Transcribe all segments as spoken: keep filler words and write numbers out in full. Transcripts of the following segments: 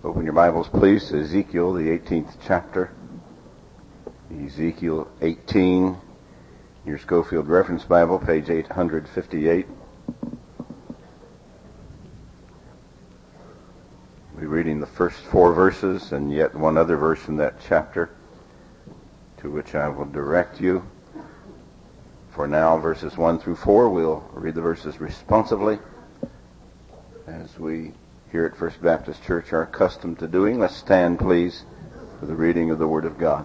Open your Bibles, please, to Ezekiel, the eighteenth chapter. Ezekiel eighteen, your Schofield Reference Bible, page eight hundred fifty-eight. We'll be reading the first four verses and yet one other verse in that chapter, to which I will direct you. For now, verses one through four, we'll read the verses responsively, as we here at First Baptist Church are accustomed to doing. Let's stand, please, for the reading of the Word of God.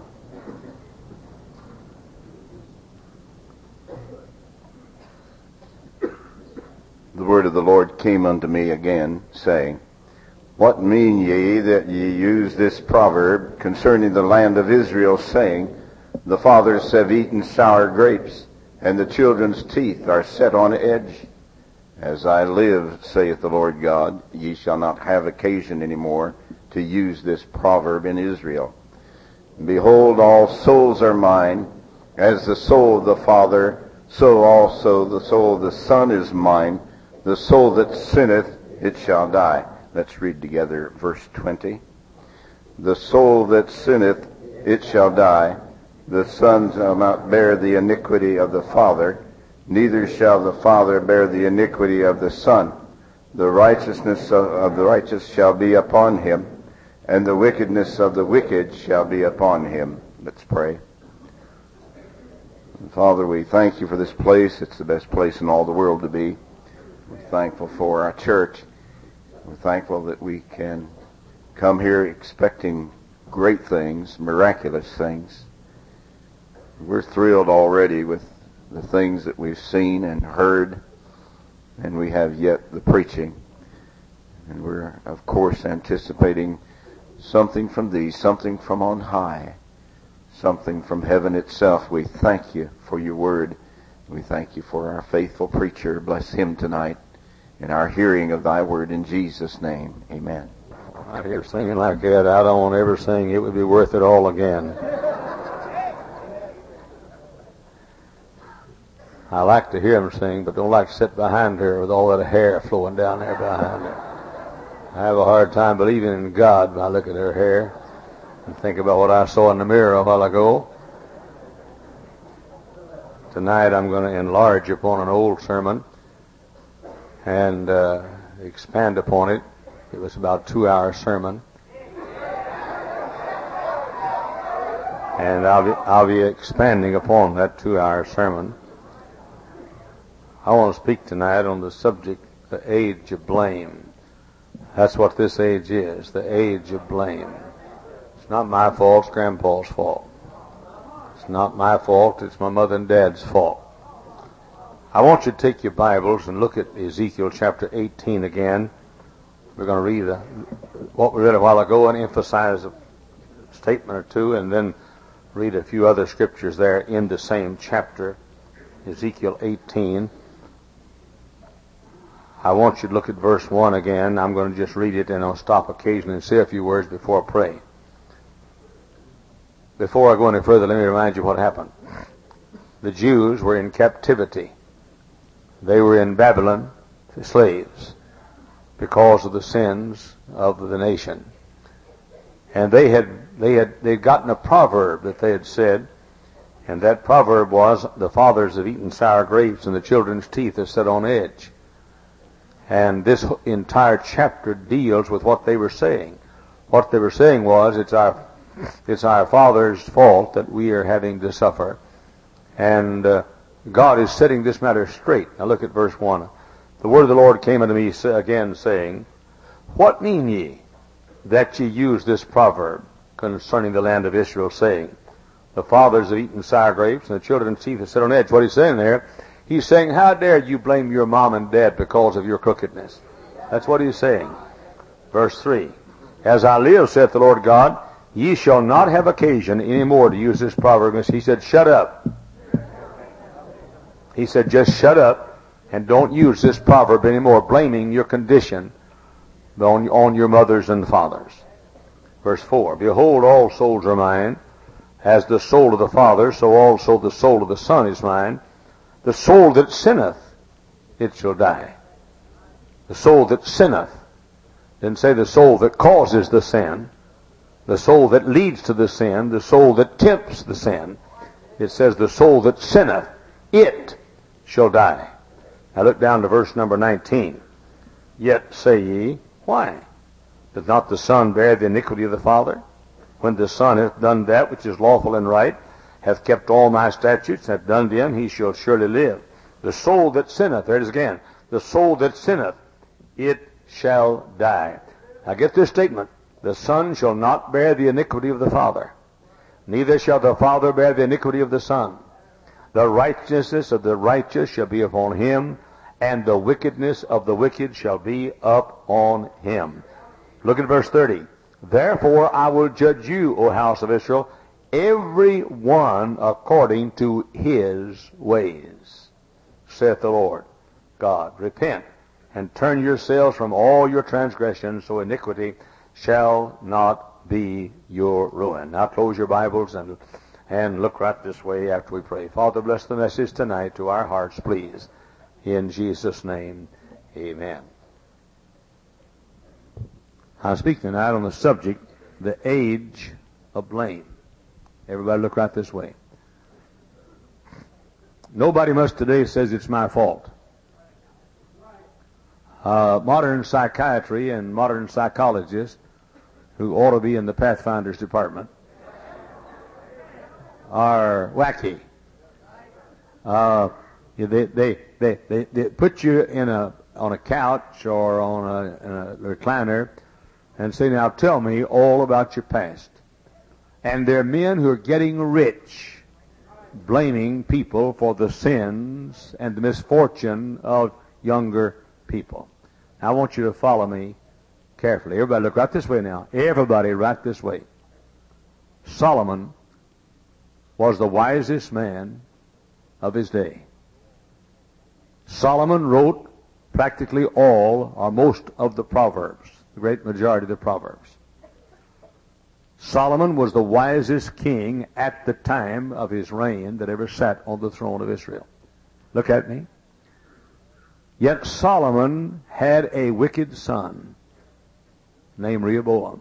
The word of the Lord came unto me again, saying, What mean ye that ye use this proverb concerning the land of Israel, saying, The fathers have eaten sour grapes, and the children's teeth are set on edge? As I live, saith the Lord God, ye shall not have occasion any more to use this proverb in Israel. Behold, all souls are mine. As the soul of the Father, so also the soul of the Son is mine. The soul that sinneth, it shall die. Let's read together verse twenty. The soul that sinneth, it shall die. The Son shall not bear the iniquity of the Father, neither shall the Father bear the iniquity of the Son. The righteousness of, of the righteous shall be upon him, and the wickedness of the wicked shall be upon him. Let's pray. Father, we thank you for this place. It's the best place in all the world to be. We're thankful for our church. We're thankful that we can come here expecting great things, miraculous things. We're thrilled already with the things that we've seen and heard, and we have yet the preaching. And we're, of course, anticipating something from thee, something from on high, something from heaven itself. We thank you for your word. We thank you for our faithful preacher. Bless him tonight in our hearing of thy word in Jesus' name. Amen. I hear singing like that. I don't want to ever sing It Would Be Worth It All again. I like to hear him sing, but don't like to sit behind her with all that hair flowing down there behind her. I have a hard time believing in God when I look at her hair and think about what I saw in the mirror a while ago. Tonight I'm going to enlarge upon an old sermon and uh, expand upon it. It was about a two-hour sermon. And I'll be, I'll be expanding upon that two-hour sermon. I want to speak tonight on the subject, the age of blame. That's what this age is, the age of blame. It's not my fault, it's Grandpa's fault. It's not my fault, it's my mother and dad's fault. I want you to take your Bibles and look at Ezekiel chapter eighteen again. We're going to read a, what we read a while ago and emphasize a statement or two, and then read a few other scriptures there in the same chapter, Ezekiel eighteen. I want you to look at verse one again. I'm going to just read it, and I'll stop occasionally and say a few words before I pray. Before I go any further, let me remind you what happened. The Jews were in captivity. They were in Babylon, slaves, because of the sins of the nation. And they had they had they'd gotten a proverb that they had said, and that proverb was, the fathers have eaten sour grapes, and the children's teeth are set on edge. And this entire chapter deals with what they were saying. What they were saying was, it's our it's our father's fault that we are having to suffer. And uh, God is setting this matter straight. Now look at verse one. The word of the Lord came unto me again, saying, What mean ye that ye use this proverb concerning the land of Israel, saying, The fathers have eaten sour grapes, and the children's teeth are set on edge? What he's saying there, he's saying, how dare you blame your mom and dad because of your crookedness? That's what he's saying. Verse three. As I live, saith the Lord God, ye shall not have occasion any more to use this proverb. He said, shut up. He said, just shut up and don't use this proverb anymore, blaming your condition on, on your mothers and fathers. Verse four. Behold, all souls are mine. As the soul of the Father, so also the soul of the Son is mine. The soul that sinneth, it shall die. The soul that sinneth, Didn't say the soul that causes the sin, the soul that leads to the sin, the soul that tempts the sin. It says the soul that sinneth, it shall die. Now look down to verse number nineteen. Yet say ye, why? Doth not the Son bear the iniquity of the Father? When the Son hath done that which is lawful and right, hath kept all my statutes, hath done them, he shall surely live. The soul that sinneth, there it is again, the soul that sinneth, it shall die. Now get this statement. The Son shall not bear the iniquity of the Father, neither shall the Father bear the iniquity of the Son. The righteousness of the righteous shall be upon him, and the wickedness of the wicked shall be up on him. Look at verse thirty. Therefore I will judge you, O house of Israel, every one according to his ways, saith the Lord God. Repent and turn yourselves from all your transgressions, so iniquity shall not be your ruin. Now close your Bibles and and look right this way after we pray. Father, bless the message tonight to our hearts, please. In Jesus' name, amen. I speak tonight on the subject, the age of blame. Everybody look right this way. Nobody much today says it's my fault. Uh, modern psychiatry and modern psychologists, who ought to be in the Pathfinders department, are wacky. Uh, they, they, they, they, they put you in a, on a couch or on a, in a recliner and say, now tell me all about your past. And there are men who are getting rich blaming people for the sins and the misfortune of younger people. Now I want you to follow me carefully. Everybody look right this way now. Everybody right this way. Solomon was the wisest man of his day. Solomon wrote practically all or most of the Proverbs, the great majority of the Proverbs. Solomon was the wisest king at the time of his reign that ever sat on the throne of Israel. Look at me. Yet Solomon had a wicked son named Rehoboam.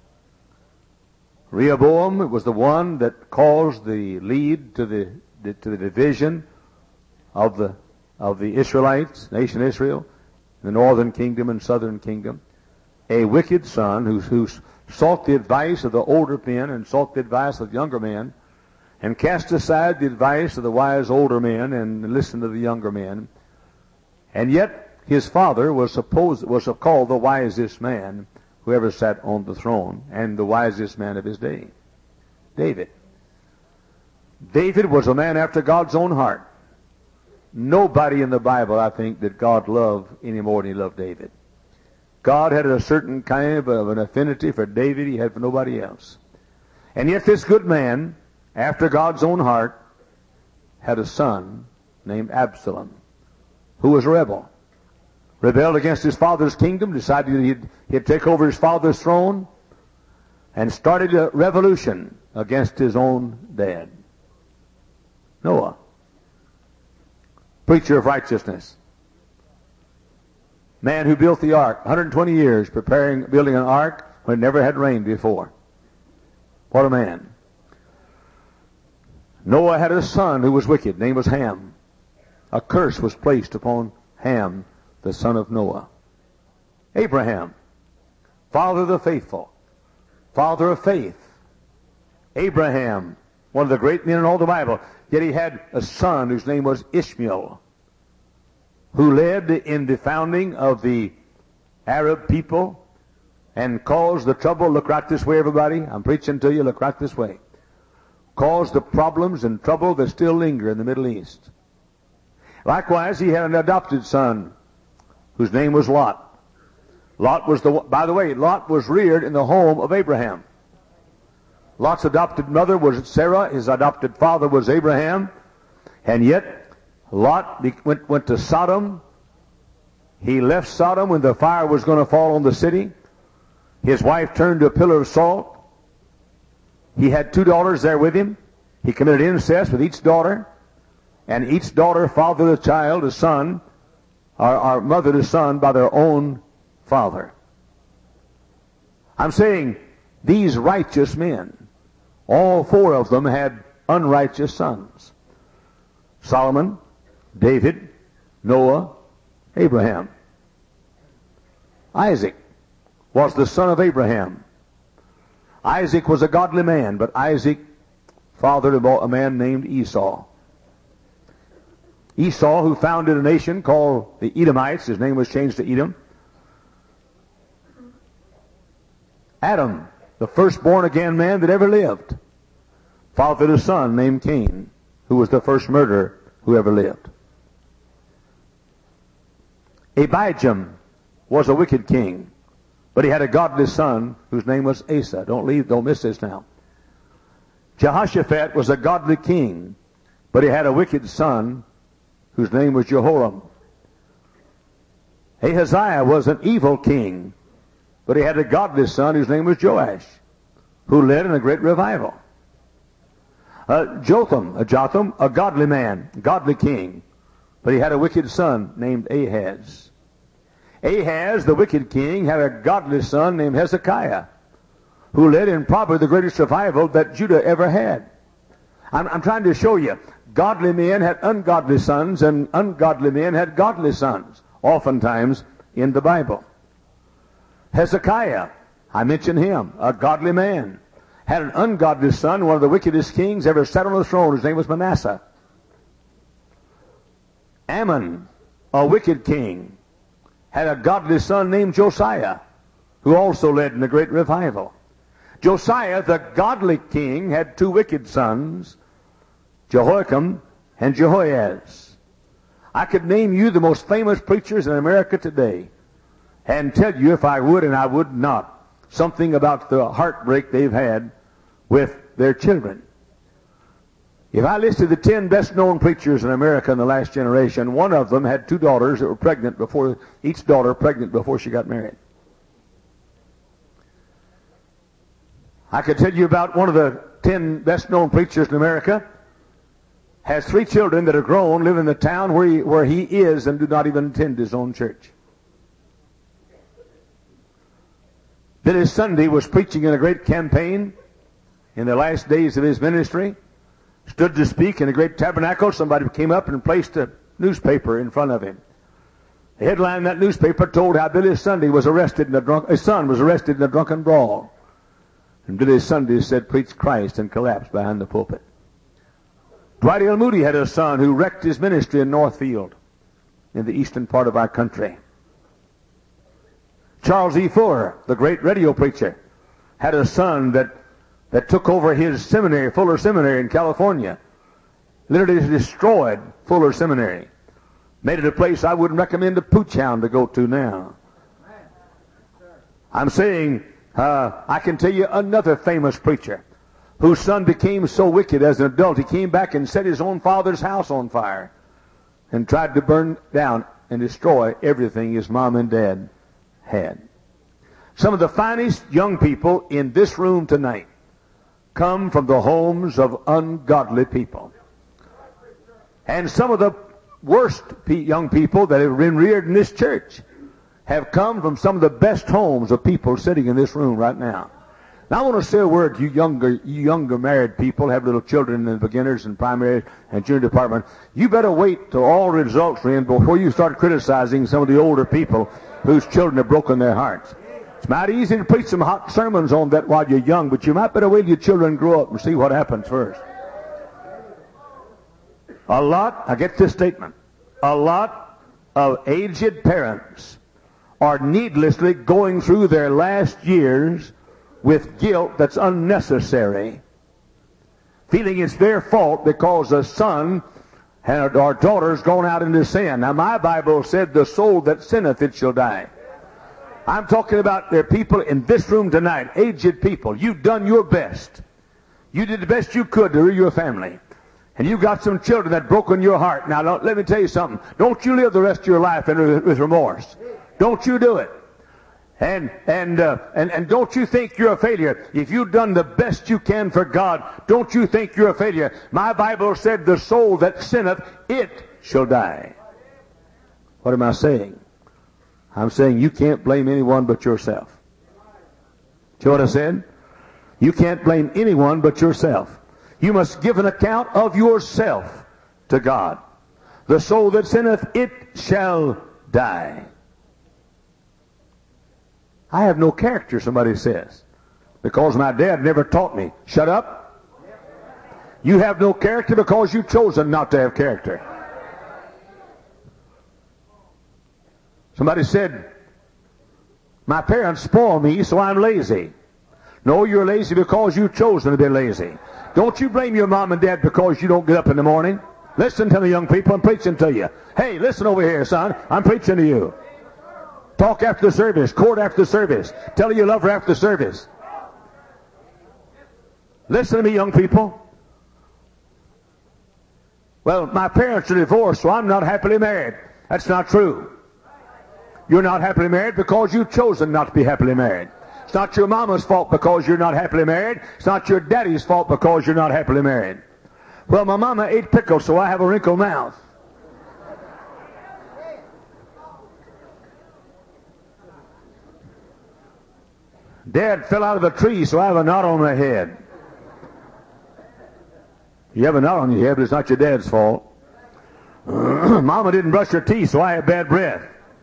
Rehoboam was the one that caused the lead to the, the to the division of the of the Israelites, nation Israel, the northern kingdom and southern kingdom. A wicked son who who sought the advice of the older men and sought the advice of the younger men, and cast aside the advice of the wise older men and listened to the younger men. And yet his father was supposed was called the wisest man who ever sat on the throne, and the wisest man of his day, David. David was a man after God's own heart. Nobody in the Bible, I think, did God love any more than he loved David. God had a certain kind of an affinity for David he had for nobody else. And yet this good man, after God's own heart, had a son named Absalom, who was a rebel. Rebelled against his father's kingdom, decided he'd, he'd take over his father's throne, and started a revolution against his own dad, Noah, preacher of righteousness, man who built the ark, one hundred twenty years preparing, building an ark when it never had rained before. What a man. Noah had a son who was wicked, name was Ham. A curse was placed upon Ham, the son of Noah. Abraham, father of the faithful, father of faith. Abraham, one of the great men in all the Bible. Yet he had a son whose name was Ishmael, who led in the founding of the Arab people and caused the trouble. Look right this way, everybody. I'm preaching to you. Look right this way. Caused the problems and trouble that still linger in the Middle East. Likewise, he had an adopted son whose name was Lot. Lot was the, by the way, Lot was reared in the home of Abraham. Lot's adopted mother was Sarah. His adopted father was Abraham. And yet, Lot went, went to Sodom. He left Sodom when the fire was going to fall on the city. His wife turned to a pillar of salt. He had two daughters there with him. He committed incest with each daughter. And each daughter fathered a child, a son, or, or mothered a son by their own father. I'm saying these righteous men, all four of them had unrighteous sons. Solomon, David, Noah, Abraham. Isaac was the son of Abraham. Isaac was a godly man, but Isaac fathered a man named Esau. Esau, who founded a nation called the Edomites, his name was changed to Edom. Adam, the first born-again man that ever lived, fathered a son named Cain, who was the first murderer who ever lived. Abijam was a wicked king, but he had a godly son whose name was Asa. Don't leave, don't miss this now. Jehoshaphat was a godly king, but he had a wicked son whose name was Jehoram. Ahaziah was an evil king, but he had a godly son whose name was Joash, who led in a great revival. Uh, Jotham, uh, Jotham, a godly man, godly king, but he had a wicked son named Ahaz. Ahaz, the wicked king, had a godly son named Hezekiah, who led in probably the greatest revival that Judah ever had. I'm, I'm trying to show you, godly men had ungodly sons, and ungodly men had godly sons, oftentimes in the Bible. Hezekiah, I mentioned him, a godly man, had an ungodly son, one of the wickedest kings ever sat on the throne. His name was Manasseh. Ammon, a wicked king, had a godly son named Josiah, who also led in a great revival. Josiah, the godly king, had two wicked sons, Jehoiakim and Jehoiaz. I could name you the most famous preachers in America today and tell you, if I would and I would not, something about the heartbreak they've had with their children. If I listed the ten best-known preachers in America in the last generation, one of them had two daughters that were pregnant before, each daughter pregnant before she got married. I could tell you about one of the ten best-known preachers in America, has three children that are grown, live in the town where he, where he is, and do not even attend his own church. Billy Sunday was preaching in a great campaign in the last days of his ministry, stood to speak in a great tabernacle. Somebody came up and placed a newspaper in front of him. The headline of that newspaper told how Billy Sunday was arrested in a drunk, his son was arrested in a drunken brawl. And Billy Sunday said, "Preach Christ," and collapsed behind the pulpit. Dwight L. Moody had a son who wrecked his ministry in Northfield, in the eastern part of our country. Charles E. Fuller, the great radio preacher, had a son that, that took over his seminary, Fuller Seminary in California. Literally destroyed Fuller Seminary. Made it a place I wouldn't recommend a pooch hound to go to now. I'm saying, uh, I can tell you another famous preacher whose son became so wicked as an adult, he came back and set his own father's house on fire and tried to burn down and destroy everything his mom and dad had. Some of the finest young people in this room tonight come from the homes of ungodly people. And some of the worst young people that have been reared in this church have come from some of the best homes of people sitting in this room right now. Now I want to say a word to you younger, you younger married people, have little children in the beginners and primary and junior department. You better wait till all results are in before you start criticizing some of the older people whose children have broken their hearts. It's mighty easy to preach some hot sermons on that while you're young, but you might better wait till your children grow up and see what happens first. A lot, I get this statement, a lot of aged parents are needlessly going through their last years with guilt that's unnecessary, feeling it's their fault because a son or daughter's gone out into sin. Now my Bible said, "The soul that sinneth, it shall die." I'm talking about there are people in this room tonight, aged people. You've done your best. You did the best you could to rear your family. And you've got some children that broken your heart. Now don't, let me tell you something. Don't you live the rest of your life in, with remorse. Don't you do it. And and uh, and and don't you think you're a failure. If you've done the best you can for God, don't you think you're a failure. My Bible said, "The soul that sinneth, it shall die." What am I saying? I'm saying you can't blame anyone but yourself. See what I said? You can't blame anyone but yourself. You must give an account of yourself to God. The soul that sinneth, it shall die. I have no character, somebody says, because my dad never taught me. Shut up. You have no character because you've chosen not to have character. Somebody said, my parents spoil me, so I'm lazy. No, you're lazy because you've chosen to be lazy. Don't you blame your mom and dad because you don't get up in the morning. Listen to me, young people. I'm preaching to you. Hey, listen over here, son. I'm preaching to you. Talk after the service. Court after the service. Tell her you love her after the service. Listen to me, young people. Well, my parents are divorced, so I'm not happily married. That's not true. You're not happily married because you've chosen not to be happily married. It's not your mama's fault because you're not happily married. It's not your daddy's fault because you're not happily married. Well, my mama ate pickles, so I have a wrinkled mouth. Dad fell out of a tree, so I have a knot on my head. You have a knot on your head, but it's not your dad's fault. Mama didn't brush her teeth, so I have bad breath.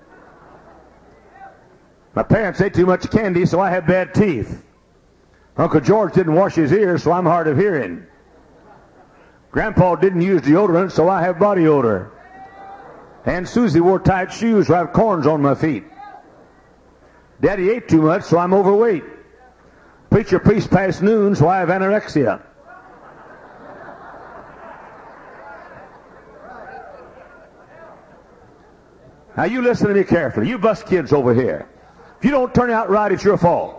My parents ate too much candy, so I have bad teeth. Uncle George didn't wash his ears, so I'm hard of hearing. Grandpa didn't use deodorant, so I have body odor. Aunt Susie wore tight shoes, so I have corns on my feet. Daddy ate too much, so I'm overweight. Preacher preached past noon, so I have anorexia. Now you listen to me carefully. You bus kids over here. If you don't turn out right, it's your fault.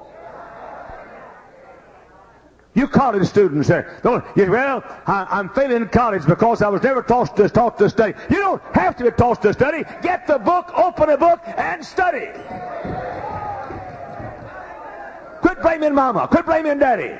You college students there, don't you, well, I, I'm failing in college because I was never taught to, taught to study. You don't have to be taught to study. Get the book, open a book, and study. Quit blaming mama. Quit blaming daddy.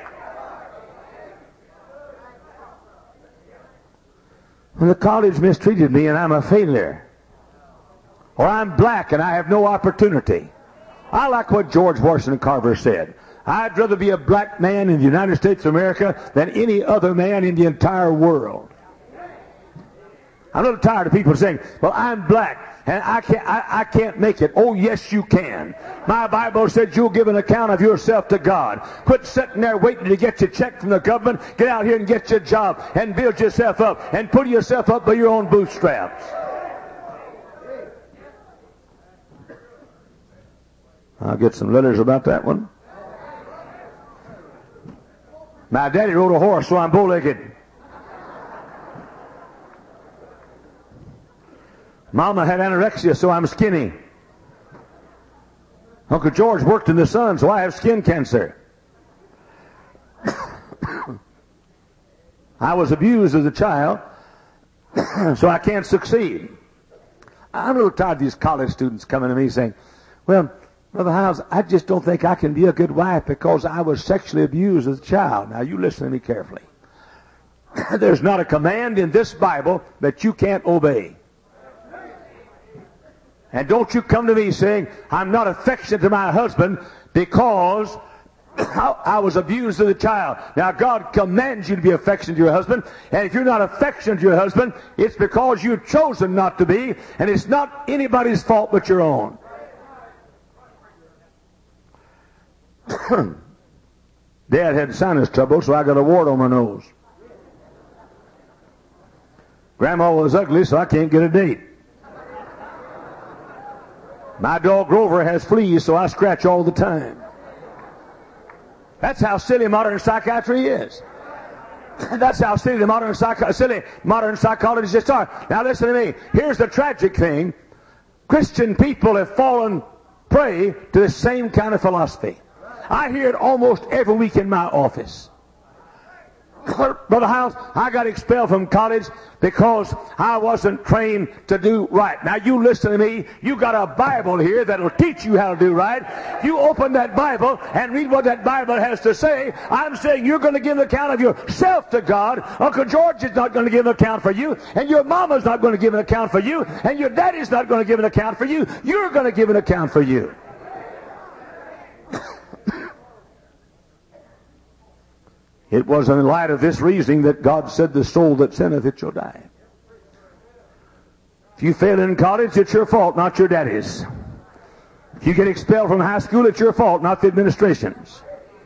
Well, the college mistreated me and I'm a failure. Or I'm black and I have no opportunity. I like what George Washington Carver said. I'd rather be a black man in the United States of America than any other man in the entire world. I'm a little tired of people saying, well, I'm black and I can't, I, I can't make it. Oh, yes, you can. My Bible said you'll give an account of yourself to God. Quit sitting there waiting to get your check from the government. Get out here and get your job and build yourself up and pull yourself up by your own bootstraps. I'll get some letters about that one. My daddy rode a horse, so I'm bow-legged. Mama had anorexia, so I'm skinny. Uncle George worked in the sun, so I have skin cancer. I was abused as a child, so I can't succeed. I'm a little tired of these college students coming to me saying, well, Brother Hiles, I just don't think I can be a good wife because I was sexually abused as a child. Now, you listen to me carefully. There's not a command in this Bible that you can't obey. And don't you come to me saying, I'm not affectionate to my husband because I, I was abused as a child. Now, God commands you to be affectionate to your husband. And if you're not affectionate to your husband, it's because you've chosen not to be. And it's not anybody's fault but your own. Dad had sinus trouble, so I got a wart on my nose. Grandma was ugly, so I can't get a date. My dog Grover has fleas, so I scratch all the time. That's how silly modern psychiatry is. That's how silly the modern psych- silly modern psychologists are. Now listen to me. Here's the tragic thing. Christian people have fallen prey to the same kind of philosophy. I hear it almost every week in my office. Brother Hiles, I got expelled from college because I wasn't trained to do right. Now you listen to me. You got a Bible here that'll teach you how to do right. You open that Bible and read what that Bible has to say. I'm saying you're going to give an account of yourself to God. Uncle George is not going to give an account for you, and your mama's not going to give an account for you, and your daddy's not going to give an account for you. You're going to give an account for you. It was in light of this reasoning that God said, the soul that sinneth, it shall die. If you fail in college, it's your fault, not your daddy's. If you get expelled from high school, it's your fault, not the administration's.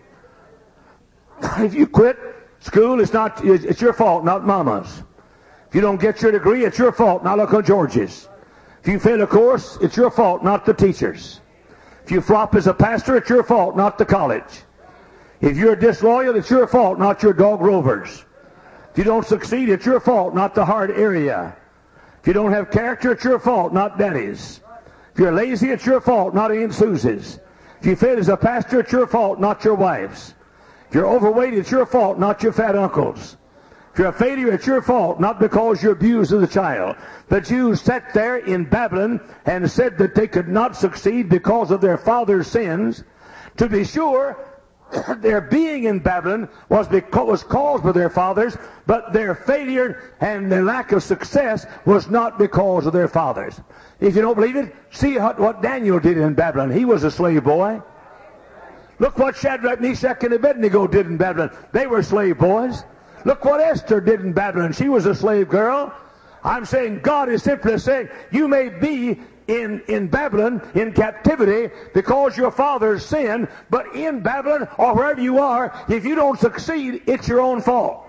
If you quit school, it's not, it's your fault, not mama's. If you don't get your degree, it's your fault, not Uncle George's. If you fail a course, it's your fault, not the teacher's. If you flop as a pastor, it's your fault, not the college. If you're disloyal, it's your fault, not your dog Rover's. If you don't succeed, it's your fault, not the hard area. If you don't have character, it's your fault, not daddy's. If you're lazy, it's your fault, not Aunt Susie's. If you fail as a pastor, it's your fault, not your wife's. If you're overweight, it's your fault, not your fat uncle's. If you're a failure, it's your fault, not because you abused as a child. The Jews sat there in Babylon and said that they could not succeed because of their father's sins. To be sure, their being in Babylon was, because, was caused by their fathers, but their failure and their lack of success was not because of their fathers. If you don't believe it, see what, what Daniel did in Babylon. He was a slave boy. Look what Shadrach, Meshach, and Abednego did in Babylon. They were slave boys. Look what Esther did in Babylon. She was a slave girl. I'm saying God is simply saying, you may be in, in Babylon, in captivity, because your father's sin, but in Babylon, or wherever you are, if you don't succeed, it's your own fault.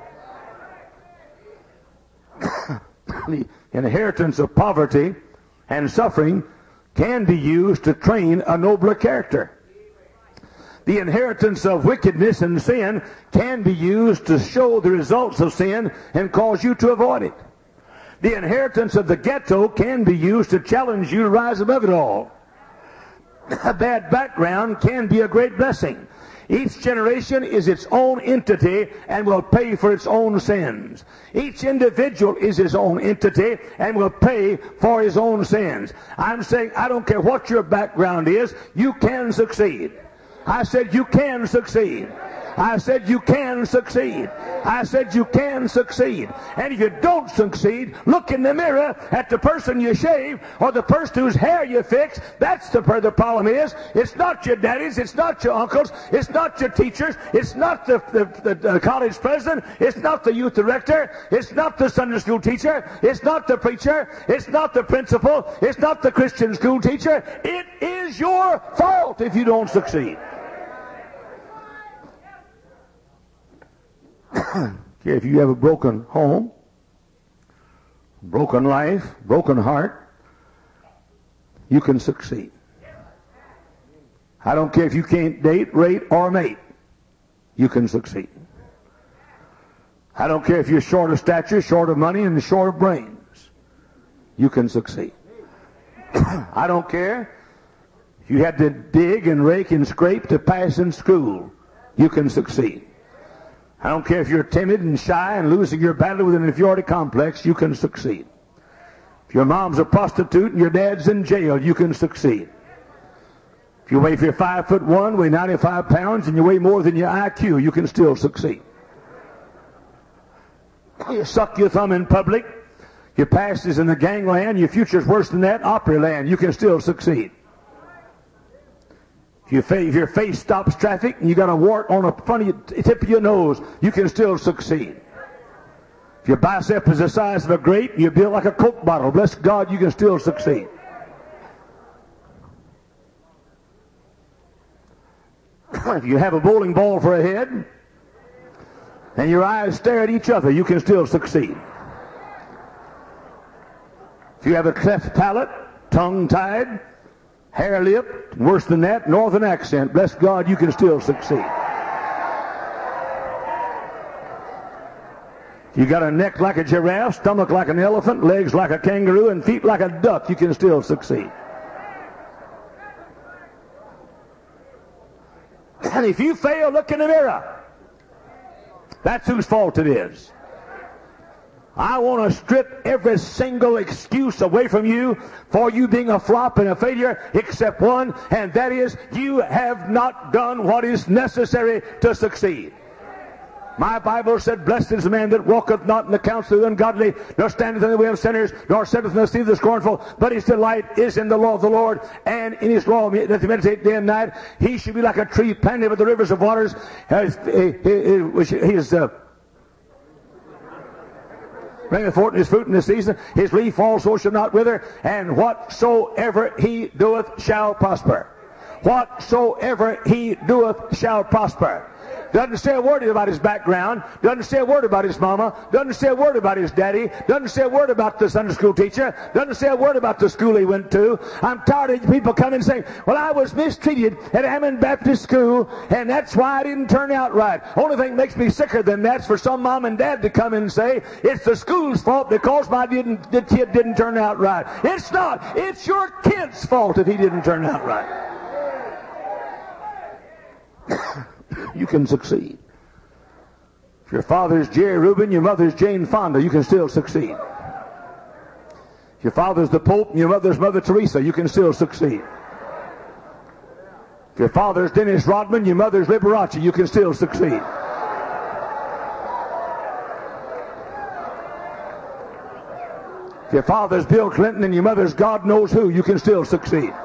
The inheritance of poverty and suffering can be used to train a nobler character. The inheritance of wickedness and sin can be used to show the results of sin and cause you to avoid it. The inheritance of the ghetto can be used to challenge you to rise above it all. A bad background can be a great blessing. Each generation is its own entity and will pay for its own sins. Each individual is his own entity and will pay for his own sins. I'm saying, I don't care what your background is, you can succeed. I said you can succeed. I said you can succeed. I said you can succeed. And if you don't succeed, look in the mirror at the person you shave or the person whose hair you fix. That's the where the problem is. It's not your daddies. It's not your uncles. It's not your teachers. It's not the, the, the, the college president. It's not the youth director. It's not the Sunday school teacher. It's not the preacher. It's not the principal. It's not the Christian school teacher. It is your fault if you don't succeed. If you have a broken home, broken life, broken heart, you can succeed. I don't care if you can't date, rate, or mate, you can succeed. I don't care if you're short of stature, short of money, and short of brains, you can succeed. I don't care if you had to dig and rake and scrape to pass in school, you can succeed. I don't care if you're timid and shy and losing your battle with an inferiority complex, you can succeed. If your mom's a prostitute and your dad's in jail, you can succeed. If you weigh, if you're five foot one, weigh ninety-five pounds, and you weigh more than your I Q, you can still succeed. You suck your thumb in public, your past is in the gangland, your future's worse than that, opera land, you can still succeed. If, you fa- if your face stops traffic and you got a wart on the front of your tip of your nose, you can still succeed. If your bicep is the size of a grape and you're built like a Coke bottle, bless God, you can still succeed. If you have a bowling ball for a head and your eyes stare at each other, you can still succeed. If you have a cleft palate, tongue-tied, hair lip, worse than that, northern accent, bless God, you can still succeed. You got a neck like a giraffe, stomach like an elephant, legs like a kangaroo, and feet like a duck, you can still succeed. And if you fail, look in the mirror. That's whose fault it is. I want to strip every single excuse away from you for you being a flop and a failure, except one, and that is you have not done what is necessary to succeed. My Bible said, blessed is the man that walketh not in the counsel of the ungodly, nor standeth in the way of sinners, nor sitteth in the seat of the scornful, but his delight is in the law of the Lord, and in his law doth he meditate day and night. He should be like a tree planted by the rivers of waters. His, his, his uh, bringeth forth his fruit in the season. His leaf also shall not wither, and whatsoever he doeth shall prosper. Whatsoever he doeth shall prosper. Doesn't say a word about his background. Doesn't say a word about his mama. Doesn't say a word about his daddy. Doesn't say a word about the Sunday school teacher. Doesn't say a word about the school he went to. I'm tired of people coming and saying, well, I was mistreated at Hammond Baptist School, and that's why I didn't turn out right. Only thing makes me sicker than that is for some mom and dad to come in and say, it's the school's fault because my didn't, the kid didn't turn out right. It's not. It's your kid's fault if he didn't turn out right. You can succeed. If your father's Jerry Rubin, your mother's Jane Fonda, you can still succeed. If your father's the Pope and your mother's Mother Teresa, you can still succeed. If your father's Dennis Rodman, your mother's Liberace, you can still succeed. If your father's Bill Clinton and your mother's God knows who, you can still succeed.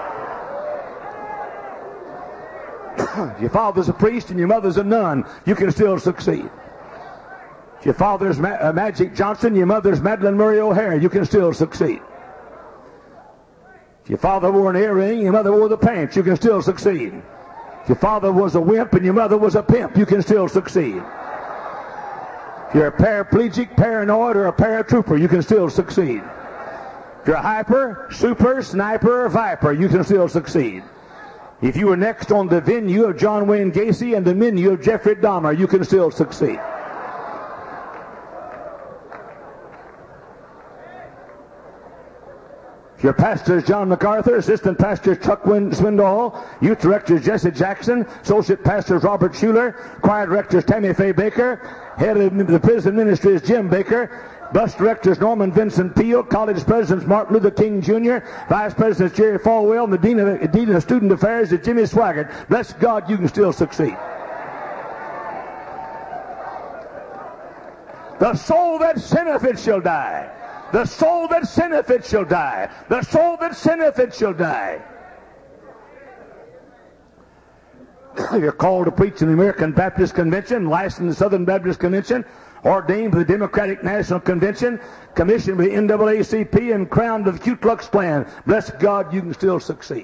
If your father's a priest and your mother's a nun, you can still succeed. If your father's Ma- uh, Magic Johnson, your mother's Madeline Murray O'Hara, you can still succeed. If your father wore an earring, your mother wore the pants, you can still succeed. If your father was a wimp and your mother was a pimp, you can still succeed. If you're a paraplegic, paranoid, or a paratrooper, you can still succeed. If you're a hyper, super, sniper, or viper, you can still succeed. If you were next on the venue of John Wayne Gacy and the menu of Jeffrey Dahmer, you can still succeed. If your pastor is John MacArthur, assistant pastor is Chuck Swindoll, youth director is Jesse Jackson, associate pastor is Robert Schuler, choir director is Tammy Faye Baker, head of the prison ministry is Jim Baker, bus director is Norman Vincent Peale, college president is Martin Luther King Junior, vice president is Jerry Falwell, and the dean of, dean of student affairs is Jimmy Swaggart. Bless God, you can still succeed. The soul that sinneth, it shall die. The soul that sinneth, it shall die. The soul that sinneth, it shall die. You're called to preach in the American Baptist Convention, licensed in the Southern Baptist Convention, ordained for the Democratic National Convention, commissioned by the N double A C P, and crowned with the Ku Klux Klan. Bless God, you can still succeed.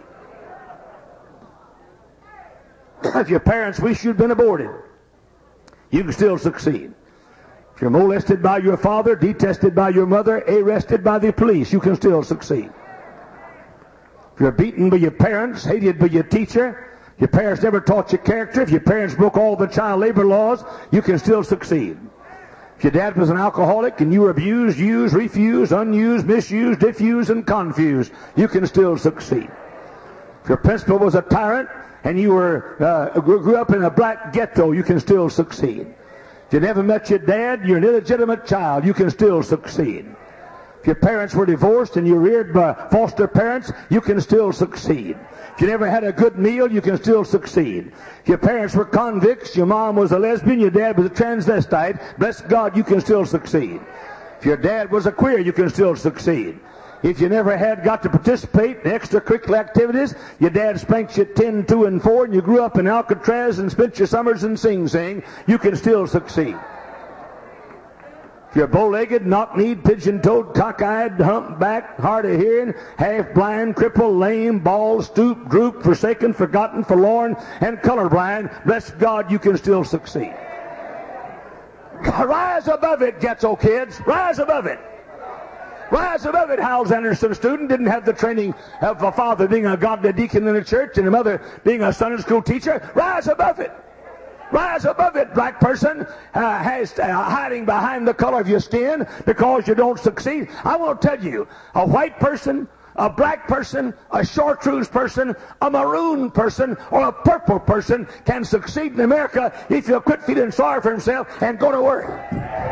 If your parents wish you'd been aborted, you can still succeed. If you're molested by your father, detested by your mother, arrested by the police, you can still succeed. If you're beaten by your parents, hated by your teacher, your parents never taught you character, if your parents broke all the child labor laws, you can still succeed. If your dad was an alcoholic and you were abused, used, refused, unused, misused, diffused, and confused, you can still succeed. If your principal was a tyrant and you were uh, grew up in a black ghetto, you can still succeed. If you never met your dad, you're an illegitimate child, you can still succeed. If your parents were divorced and you were reared by foster parents, you can still succeed. If you never had a good meal, you can still succeed. If your parents were convicts, your mom was a lesbian, your dad was a transvestite, bless God, you can still succeed. If your dad was a queer, you can still succeed. If you never had got to participate in extracurricular activities, your dad spanked you at ten, two, and four, and you grew up in Alcatraz and spent your summers in Sing Sing, you can still succeed. If you're bow-legged, knock-kneed, pigeon-toed, cock-eyed, humpbacked, hard of hearing, half-blind, crippled, lame, bald, stooped, drooped, forsaken, forgotten, forlorn, and colorblind, bless God, you can still succeed. Rise above it, Getzo kids. Rise above it. Rise above it. Howells Anderson student didn't have the training of a father being a godly deacon in a church and a mother being a Sunday school teacher. Rise above it. Rise above it, black person, uh, has, uh, hiding behind the color of your skin because you don't succeed. I want to tell you, a white person, a black person, a chartreuse person, a maroon person, or a purple person can succeed in America if you'll quit feeling sorry for himself and go to work.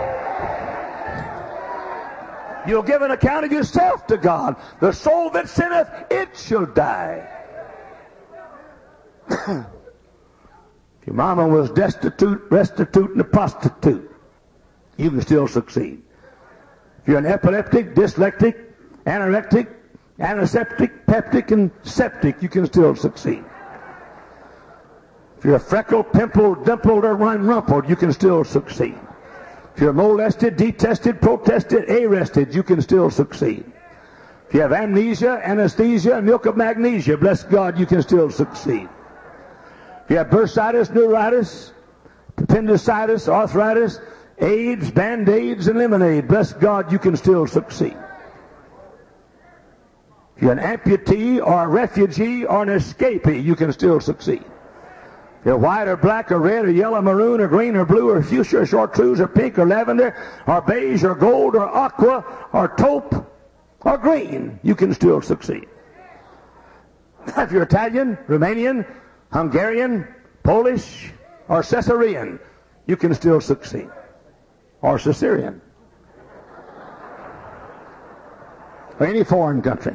You'll give an account of yourself to God. The soul that sinneth, it shall die. If your mama was destitute, restitute, and a prostitute, you can still succeed. If you're an epileptic, dyslectic, anorectic, antiseptic, peptic, and septic, you can still succeed. If you're freckled, pimpled, dimpled, or rumpled, you can still succeed. If you're molested, detested, protested, arrested, you can still succeed. If you have amnesia, anesthesia, and milk of magnesia, bless God, you can still succeed. If you have bursitis, neuritis, appendicitis, arthritis, AIDS, Band-Aids, and lemonade, bless God, you can still succeed. If you're an amputee or a refugee or an escapee, you can still succeed. If you're white or black or red or yellow, maroon or green or blue or fuchsia or chartreuse or pink or lavender or beige or gold or aqua or taupe or green, you can still succeed. If you're Italian, Romanian, Hungarian, Polish, or Caesarean, you can still succeed. Or Caesarean. Or any foreign country.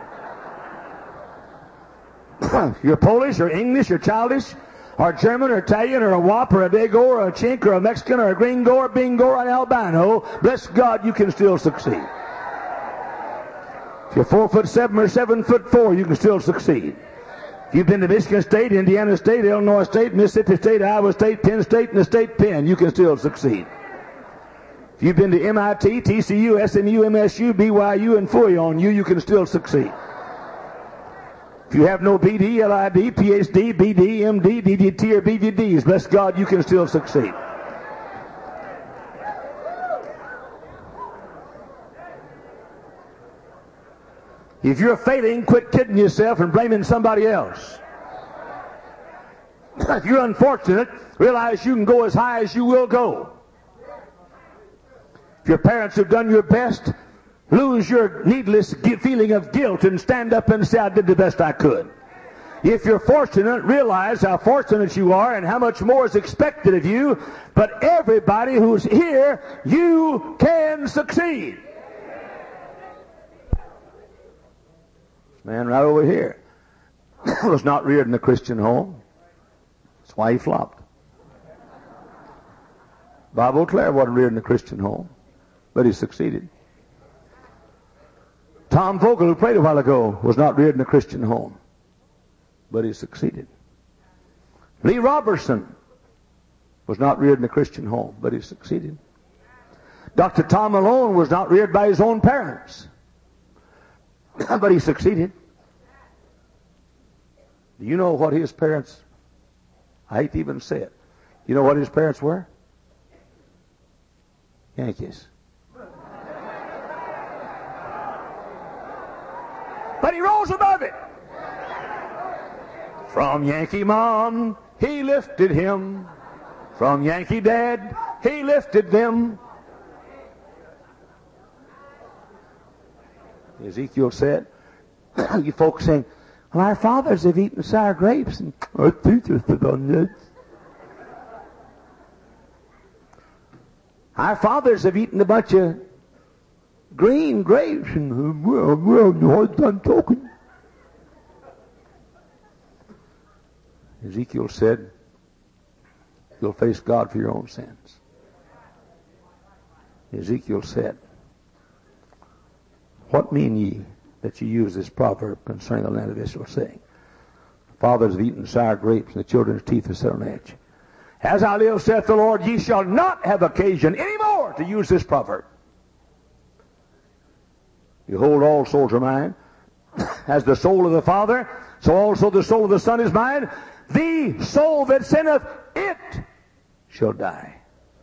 If you're Polish or English or childish, or German or Italian or a Wop or a Dago or a Chink or a Mexican or a Gringo or Bingo or an Albino, bless God, you can still succeed. If you're four foot seven or seven foot four, you can still succeed. If you've been to Michigan State, Indiana State, Illinois State, Mississippi State, Iowa State, Penn State, and the State Penn, you can still succeed. If you've been to M I T, T C U, S M U, M S U, B Y U, and Fuyong, you, you can still succeed. If you have no B D, L I D, P H D, B D, M D, D D T, or B V Ds, bless God, you can still succeed. If you're failing, quit kidding yourself and blaming somebody else. If you're unfortunate, realize you can go as high as you will go. If your parents have done your best, lose your needless feeling of guilt and stand up and say, I did the best I could. If you're fortunate, realize how fortunate you are and how much more is expected of you. But everybody who's here, you can succeed. This man right over here was not reared in a Christian home. That's why he flopped. Bob O'Clair wasn't reared in a Christian home, but he succeeded. Tom Vogel, who prayed a while ago, was not reared in a Christian home, but he succeeded. Lee Robertson was not reared in a Christian home, but he succeeded. Doctor Tom Malone was not reared by his own parents, but he succeeded. Do you know what his parents, I hate to even say it, you know what his parents were? Yankees. But he rose above it. From Yankee Mom, he lifted him. From Yankee Dad, he lifted them. Ezekiel said, you folks saying, well, our fathers have eaten sour grapes and our teachers have done nuts. Our fathers have eaten a bunch of green grapes and we're, we're having a hard time talking. Ezekiel said, you'll face God for your own sins. Ezekiel said, what mean ye that ye use this proverb concerning the land of Israel, saying, the fathers have eaten sour grapes and the children's teeth are set on edge. As I live, saith the Lord, ye shall not have occasion any more to use this proverb. Behold, all souls are mine. As the soul of the Father, so also the soul of the Son is mine. The soul that sinneth, it shall die.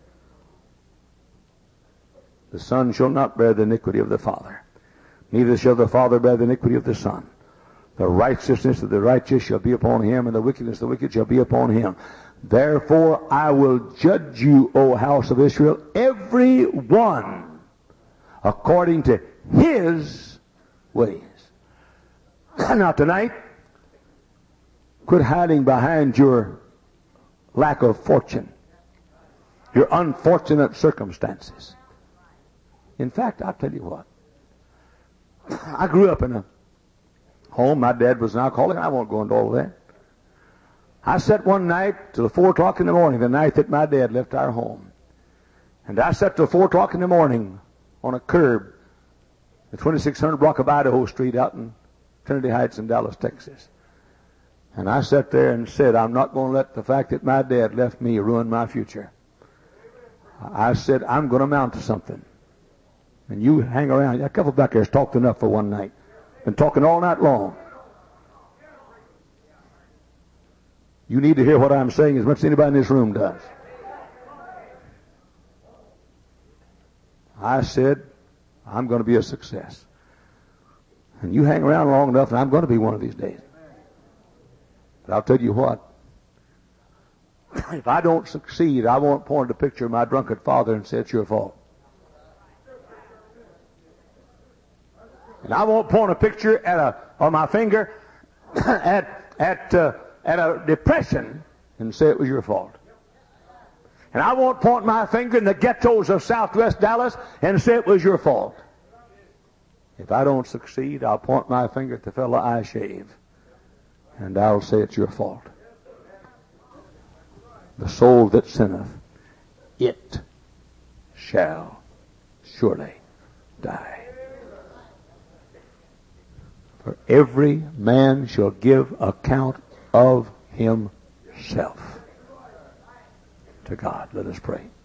The Son shall not bear the iniquity of the Father, neither shall the Father bear the iniquity of the Son. The righteousness of the righteous shall be upon him, and the wickedness of the wicked shall be upon him. Therefore I will judge you, O house of Israel, every one according to his ways. Now tonight, quit hiding behind your lack of fortune, your unfortunate circumstances. In fact, I'll tell you what. I grew up in a home. My dad was an alcoholic. I won't go into all of that. I sat one night till four o'clock in the morning, the night that my dad left our home. And I sat till four o'clock in the morning on a curb, the twenty-six hundred block of Idaho Street out in Trinity Heights in Dallas, Texas. And I sat there and said, I'm not going to let the fact that my dad left me ruin my future. I said, I'm going to amount to something. And you hang around. A couple back there's talked enough for one night. Been talking all night long. You need to hear what I'm saying as much as anybody in this room does. I said, I'm going to be a success. And you hang around long enough, and I'm going to be one of these days. But I'll tell you what. If I don't succeed, I won't point a picture of my drunkard father and say it's your fault. And I won't point a picture at a on my finger at at uh, at a depression and say it was your fault. And I won't point my finger in the ghettos of Southwest Dallas and say it was your fault. If I don't succeed, I'll point my finger at the fellow I shave, and I'll say it's your fault. The soul that sinneth, it shall surely die. For every man shall give account of himself to God. Let us pray.